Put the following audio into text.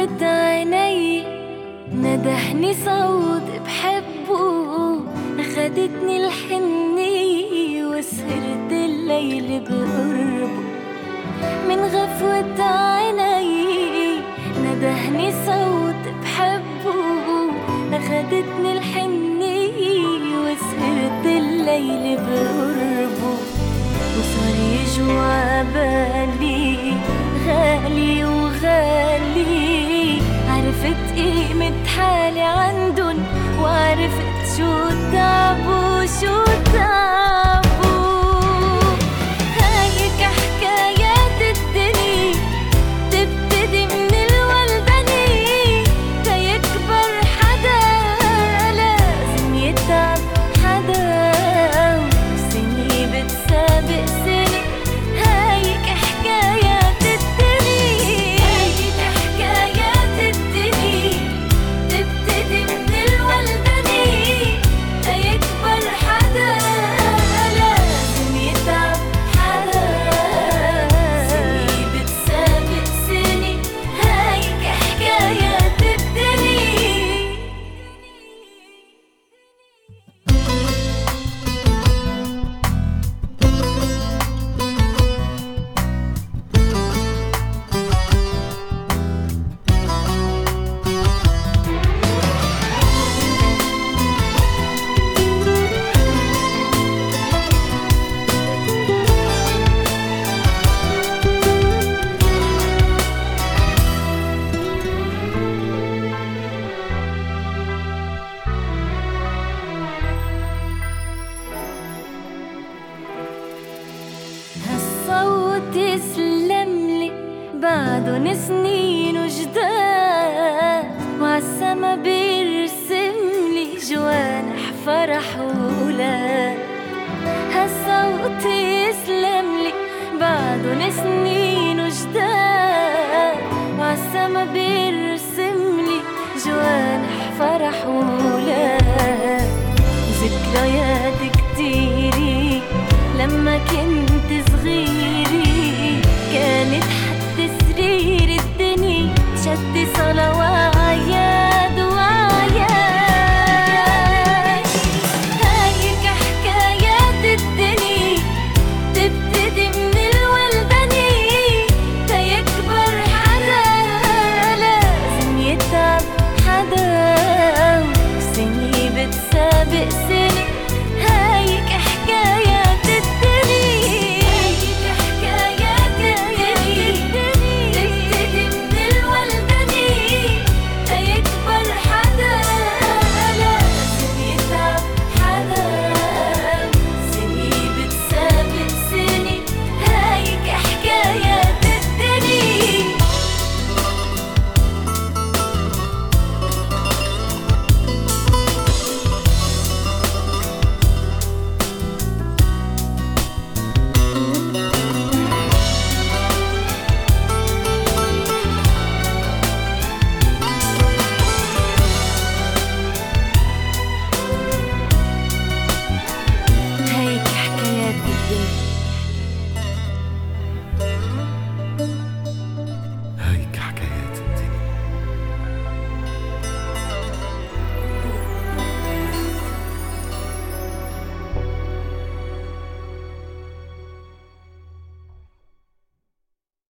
غفوة عيني ندهني صوت بحبه، أخدتني الحنية وسهرت الليل بقربه. من غفوة عيني ندهني صوت بحبه، أخدتني الحنية وسهرت الليل بقربه. وصار يجوا عبالي غالي وغالي، عرفت قيمة حالي عندن وعرفت شو تعبوا شو تعبوا. هيك حكايات الدنيا تبتدي من الولداني، تيكبر حدا لازم يتعب حدا، وسني بتسابق سني. هيك حكايات الدنيا، هيك حكايات الدنيا تبتدي من الولداني، تيكبر حدا لازم يتعب حدا، سني بتسابق سني. هيك حكايات الدنيا. هالصوت يسلملي بعدن سنين وجداد، وعالسما بيرسملي جوانح فرح وولاد. هالصوت يسلملي بعدن سنين وجداد، وعالسما بيرسملي جوانح فرح وولاد. ذكريات كتيري لما كنت صغيري، كانت حد سرير الدنيا شد صلوات